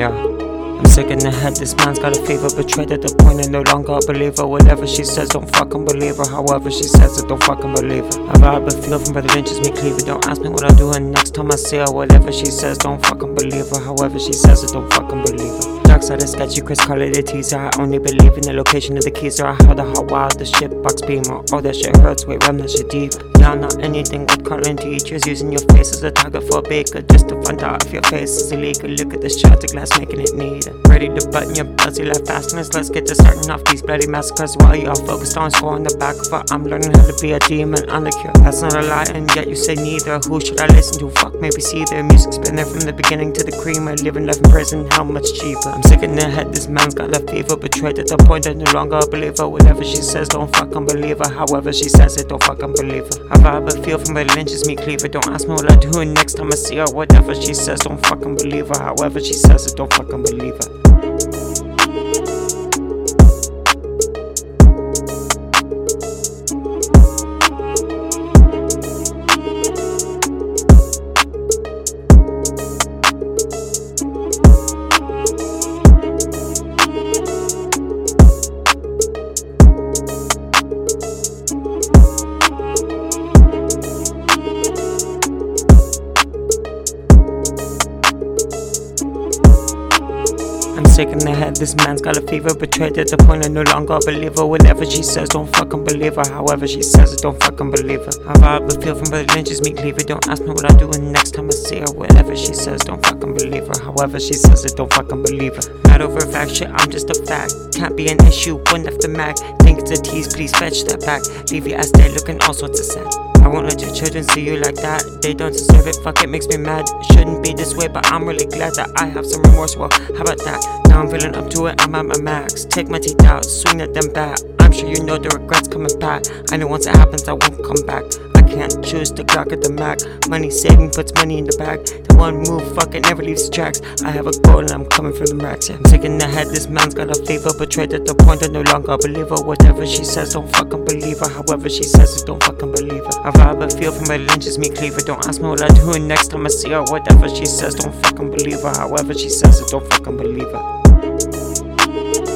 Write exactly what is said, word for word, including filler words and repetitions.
Yeah, I'm sick in the head, this man's got a fever. Betrayed at the point I no longer believe her. Whatever she says, don't fucking believe her. However she says it, don't fucking believe her. I vibe but feel from where the inches me cleaver. Don't ask me what I do and next time I see her. Whatever she says, don't fucking believe her. However she says it, don't fucking believe her. Dark side of sketchy, Chris Carly the teaser. I only believe in the location of the keys. Or how the hot wild, the shit box beamer. Oh that shit hurts, wait, run that shit deep. Y'all not anything with calling teachers. Using your face as a target for a baker. Just to find out if your face is illegal. Look at the shot of glass making it neat. Ready to button your buzzy like fastness. Let's get to starting off these bloody massacres. While y'all focused on scoring the back of it, I'm learning how to be a demon on the cure. That's not a lie and yet you say neither. Who should I listen to? Fuck, maybe see their music's been there from the beginning to the creamer. Living life in prison, how much cheaper? I'm sick in the head, this man's got a fever. Betrayed at the point I no longer believe her. Whatever she says, don't fucking believe her. However she says it, don't fucking believe her. I vibe but feel from where the lynches me cleaver. Don't ask me what I do and next time I see her. Whatever she says, don't fucking believe her. However she says it, don't fucking believe her. I'm sick in the head, this man's got a fever. Betrayed at the point I no longer believe her. Whatever she says, don't fucking believe her. However she says it, don't fucking believe her. I vibe but feel from where the lynches me cleaver. Don't ask me what I do and next time I see her. Whatever she says, don't fucking believe her. However she says it, don't fucking believe her. Mad over fact shit, I'm just a fact. Can't be an issue, one left the mag. Think it's a tease, please fetch that back. Leave your ass there looking all sorts of sad. I won't let your children see you like that. They don't deserve it, fuck it makes me mad. Shouldn't be this way, but I'm really glad that I have some remorse. Well, how about that? Now I'm feeling up to it, I'm at my max. Take my teeth out, swing at them back. I'm sure you know the regrets coming back. I know once it happens I won't come back. I can't choose to Glock at the Mac. Money saving puts money in the bag. The one move, fuck it, never leaves the tracks. I have a goal and I'm coming for the racks. Yeah. I'm sick in the head, this man's got a fever. Betrayed at the point I no longer believe her. Whatever she says, don't fucking believe her. However she says it, don't fucking believe her. I vibe but feel from where the lynches me cleaver. Don't ask me what I do and next time I see her. Whatever she says, don't fucking believe her. However she says it, don't fucking believe her.